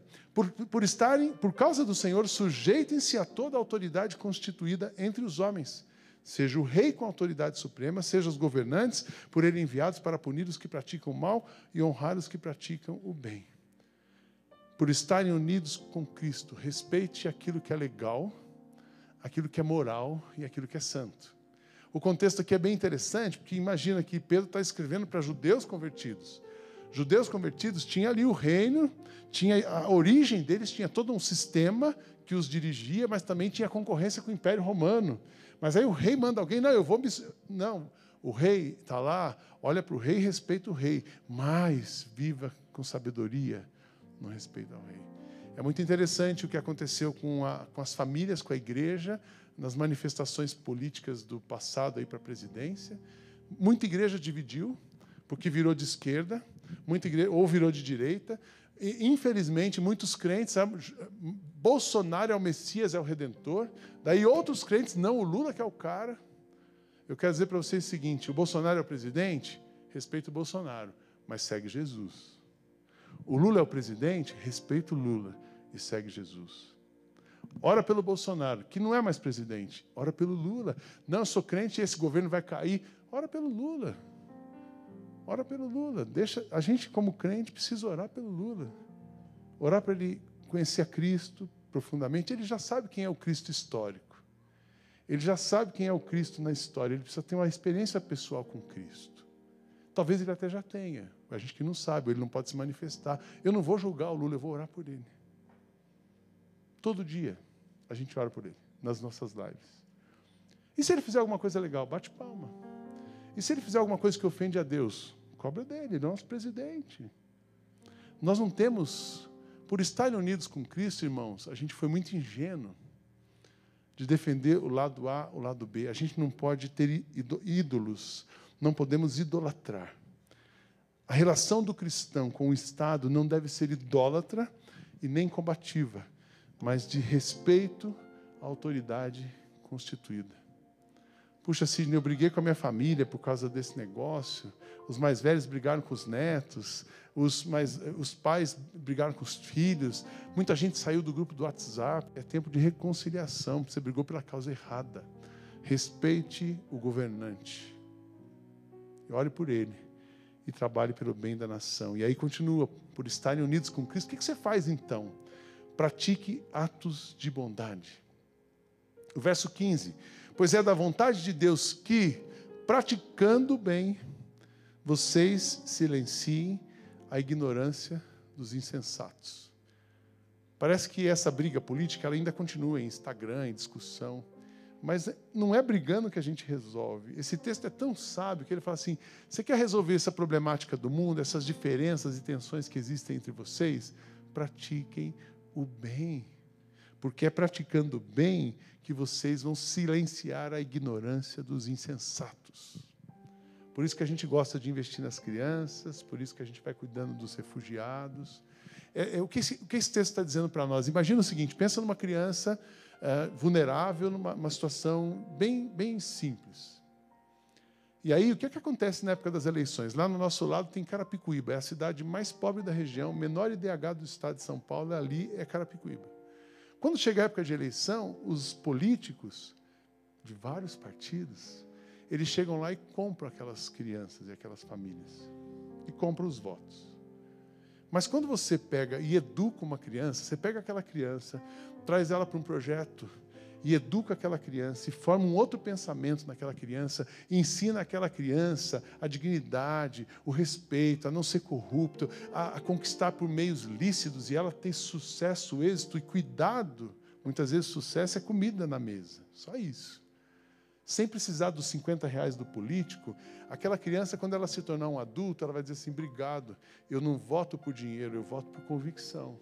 Por causa do Senhor, sujeitem-se a toda a autoridade constituída entre os homens. Seja o rei com autoridade suprema, seja os governantes, por ele enviados para punir os que praticam o mal e honrar os que praticam o bem. Por estarem unidos com Cristo, respeite aquilo que é legal, aquilo que é moral e aquilo que é santo. O contexto aqui é bem interessante, porque imagina que Pedro está escrevendo para judeus convertidos. Judeus convertidos tinham ali o reino, tinha a origem deles, tinha todo um sistema que os dirigia, mas também tinha concorrência com o Império Romano. Mas aí o rei manda alguém, não, o rei está lá, olha para o rei e respeita o rei, mas viva com sabedoria no respeito ao rei. É muito interessante o que aconteceu com as famílias, com a igreja, nas manifestações políticas do passado aí para a presidência. Muita igreja dividiu, porque virou de esquerda, muita igreja, ou virou de direita. E, infelizmente, muitos crentes, Bolsonaro é o Messias, é o Redentor. Daí outros crentes, não, o Lula que é o cara. Eu quero dizer para vocês o seguinte, o Bolsonaro é o presidente, respeita o Bolsonaro, mas segue Jesus. O Lula é o presidente, respeita o Lula e segue Jesus. Ora pelo Bolsonaro, que não é mais presidente. Ora pelo Lula. Não, eu sou crente e esse governo vai cair. Ora pelo Lula. Ora pelo Lula. A gente, como crente, precisa orar pelo Lula. Orar para ele conhecer a Cristo profundamente. Ele já sabe quem é o Cristo histórico. Ele já sabe quem é o Cristo na história. Ele precisa ter uma experiência pessoal com Cristo. Talvez ele até já tenha. A gente que não sabe, ele não pode se manifestar. Eu não vou julgar o Lula, eu vou orar por ele. Todo dia a gente ora por ele, nas nossas lives. E se ele fizer alguma coisa legal, bate palma. E se ele fizer alguma coisa que ofende a Deus, cobra dele, nosso presidente. Nós não temos, por estar unidos com Cristo, irmãos, a gente foi muito ingênuo de defender o lado A, o lado B. A gente não pode ter ídolos, não podemos idolatrar. A relação do cristão com o Estado não deve ser idólatra e nem combativa, mas de respeito à autoridade constituída. Puxa, Sidney, eu briguei com a minha família por causa desse negócio. Os mais velhos brigaram com os netos. Os pais brigaram com os filhos. Muita gente saiu do grupo do WhatsApp. É tempo de reconciliação. Você brigou pela causa errada. Respeite o governante. Ore por ele. E trabalhe pelo bem da nação. E aí continua, por estarem unidos com Cristo. O que você faz então? Pratique atos de bondade. O verso 15. Pois é da vontade de Deus que, praticando o bem, vocês silenciem a ignorância dos insensatos. Parece que essa briga política ela ainda continua em Instagram, em discussão. Mas não é brigando que a gente resolve. Esse texto é tão sábio que ele fala assim, você quer resolver essa problemática do mundo, essas diferenças e tensões que existem entre vocês? Pratiquem o bem. Porque é praticando o bem que vocês vão silenciar a ignorância dos insensatos. Por isso que a gente gosta de investir nas crianças, por isso que a gente vai cuidando dos refugiados. O que esse texto está dizendo para nós? Imagina o seguinte, pensa numa criança vulnerável, numa situação bem simples. E aí, o que acontece na época das eleições? Lá no nosso lado tem Carapicuíba, é a cidade mais pobre da região, o menor IDH do estado de São Paulo, ali é Carapicuíba. Quando chega a época de eleição, os políticos de vários partidos, eles chegam lá e compram aquelas crianças e aquelas famílias. E compram os votos. Mas quando você pega e educa uma criança, você pega aquela criança, traz ela para um projeto e educa aquela criança e forma um outro pensamento naquela criança, e ensina aquela criança a dignidade, o respeito, a não ser corrupto, a conquistar por meios lícitos e ela ter sucesso, êxito e cuidado. Muitas vezes sucesso é comida na mesa, só isso. Sem precisar dos R$50 do político, aquela criança, quando ela se tornar um adulto, ela vai dizer assim, obrigado, eu não voto por dinheiro, eu voto por convicção.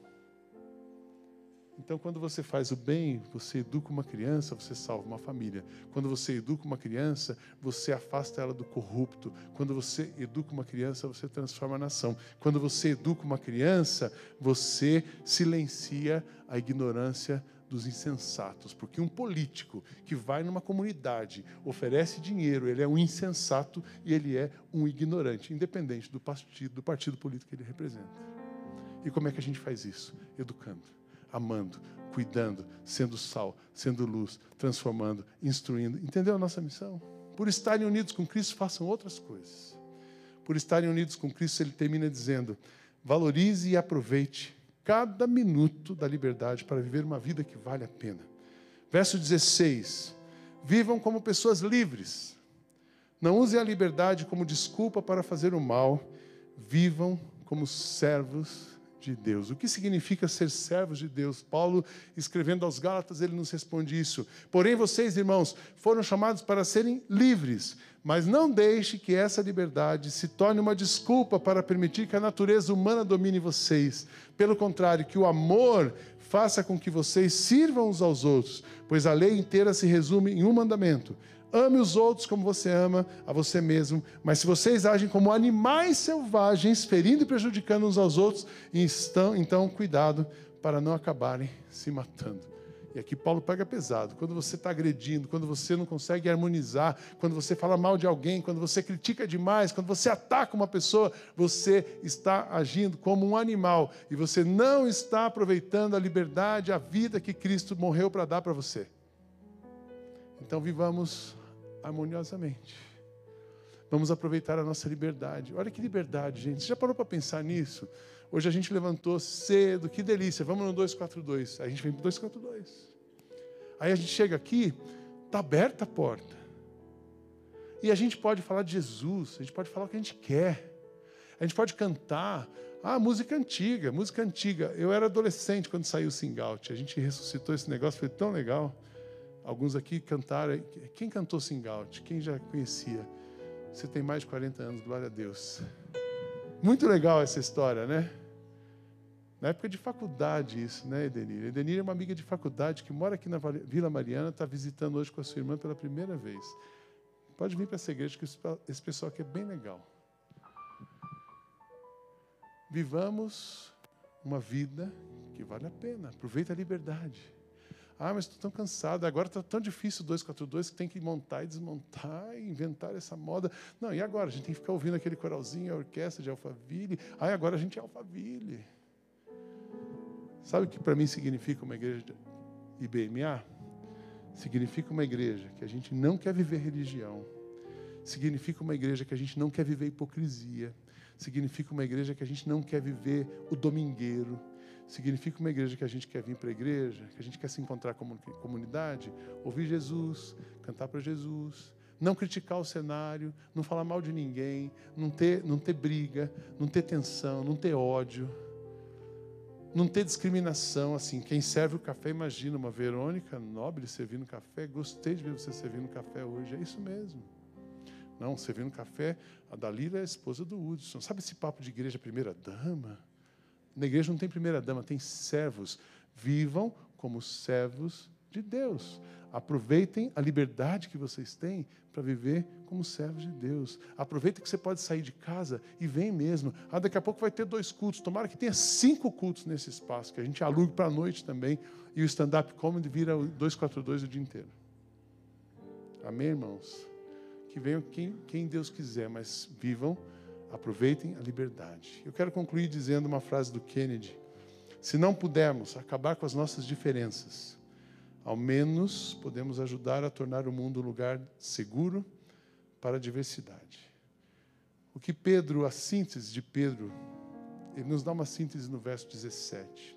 Então, quando você faz o bem, você educa uma criança, você salva uma família. Quando você educa uma criança, você afasta ela do corrupto. Quando você educa uma criança, você transforma a nação. Quando você educa uma criança, você silencia a ignorância dos insensatos. Porque um político que vai numa comunidade, oferece dinheiro, ele é um insensato e ele é um ignorante, independente do partido político que ele representa. E como é que a gente faz isso? Educando, amando, cuidando, sendo sal, sendo luz, transformando, instruindo. Entendeu a nossa missão? Por estarem unidos com Cristo, façam outras coisas. Por estarem unidos com Cristo, ele termina dizendo, valorize e aproveite cada minuto da liberdade para viver uma vida que vale a pena. Verso 16. Vivam como pessoas livres. Não usem a liberdade como desculpa para fazer o mal. Vivam como servos de Deus. O que significa ser servos de Deus? Paulo, escrevendo aos Gálatas, ele nos responde isso. Porém, vocês, irmãos, foram chamados para serem livres, mas não deixe que essa liberdade se torne uma desculpa para permitir que a natureza humana domine vocês. Pelo contrário, que o amor faça com que vocês sirvam uns aos outros, pois a lei inteira se resume em um mandamento. Ame os outros como você ama a você mesmo. Mas se vocês agem como animais selvagens, ferindo e prejudicando uns aos outros, então cuidado para não acabarem se matando. E aqui Paulo pega pesado. Quando você está agredindo, quando você não consegue harmonizar, quando você fala mal de alguém, quando você critica demais, quando você ataca uma pessoa, você está agindo como um animal. E você não está aproveitando a liberdade, a vida que Cristo morreu para dar para você. Então vivamos harmoniosamente. Vamos aproveitar a nossa liberdade. Olha que liberdade, gente. Você já parou para pensar nisso? Hoje a gente levantou cedo, que delícia. Vamos no 242. Aí a gente vem para o 242. Aí a gente chega aqui, está aberta a porta. E a gente pode falar de Jesus, a gente pode falar o que a gente quer. A gente pode cantar. Música antiga, música antiga. Eu era adolescente quando saiu o Sing Out. A gente ressuscitou esse negócio, foi tão legal. Alguns aqui cantaram. Quem cantou Sing Out? Quem já conhecia? Você tem mais de 40 anos, glória a Deus. Muito legal essa história, né? Na época de faculdade isso, né, Edenir? Edenir é uma amiga de faculdade que mora aqui na Vila Mariana, está visitando hoje com a sua irmã pela primeira vez. Pode vir para essa igreja, que esse pessoal aqui é bem legal. Vivamos uma vida que vale a pena. Aproveita a liberdade. Mas estou tão cansado, agora está tão difícil o 242 que tem que montar e desmontar e inventar essa moda. Não, e agora? A gente tem que ficar ouvindo aquele coralzinho, a orquestra de Alphaville. Agora a gente é Alphaville. Sabe o que para mim significa uma igreja de IBMA? Significa uma igreja que a gente não quer viver religião. Significa uma igreja que a gente não quer viver hipocrisia. Significa uma igreja que a gente não quer viver o domingueiro. Significa uma igreja que a gente quer vir para a igreja, que a gente quer se encontrar como comunidade, ouvir Jesus, cantar para Jesus, não criticar o cenário, não falar mal de ninguém, não ter briga, não ter tensão, não ter ódio. não ter discriminação, assim, quem serve o café, imagina, uma Verônica Nobre servindo café, gostei de ver você servindo café hoje, é isso mesmo. Não, servindo café, a Dalila é a esposa do Hudson. Sabe esse papo de igreja primeira-dama? Na igreja não tem primeira-dama, tem servos. Vivam como servos de Deus. Aproveitem a liberdade que vocês têm para viver como servos de Deus. Aproveitem que você pode sair de casa e vem mesmo. Daqui a pouco vai ter 2 cultos. Tomara que tenha 5 cultos nesse espaço, que a gente alugue para a noite também. E o stand-up comedy vira o 242 o dia inteiro. Amém, irmãos? Que venham quem Deus quiser, mas vivam, aproveitem a liberdade. Eu quero concluir dizendo uma frase do Kennedy. Se não pudermos acabar com as nossas diferenças, ao menos podemos ajudar a tornar o mundo um lugar seguro para a diversidade. O que Pedro, a síntese de Pedro, ele nos dá uma síntese no verso 17.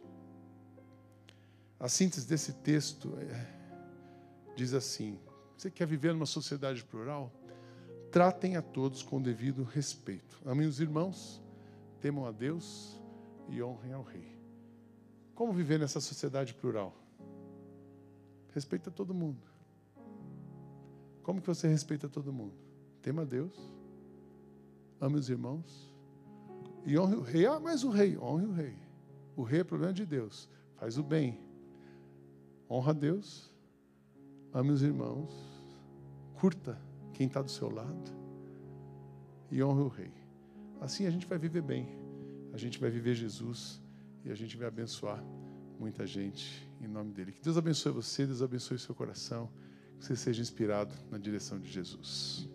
A síntese desse texto diz assim: você quer viver numa sociedade plural? Tratem a todos com o devido respeito. Amem os irmãos, temam a Deus e honrem ao Rei. Como viver nessa sociedade plural? Respeita todo mundo. Como que você respeita todo mundo? Tema a Deus, ame os irmãos e honre o Rei. Mas o Rei, honre o Rei. O Rei é problema de Deus. Faz o bem. Honra a Deus, ame os irmãos, curta quem está do seu lado e honre o Rei. Assim a gente vai viver bem, a gente vai viver Jesus e a gente vai abençoar muita gente em nome dele. Que Deus abençoe você, Deus abençoe o seu coração, que você seja inspirado na direção de Jesus.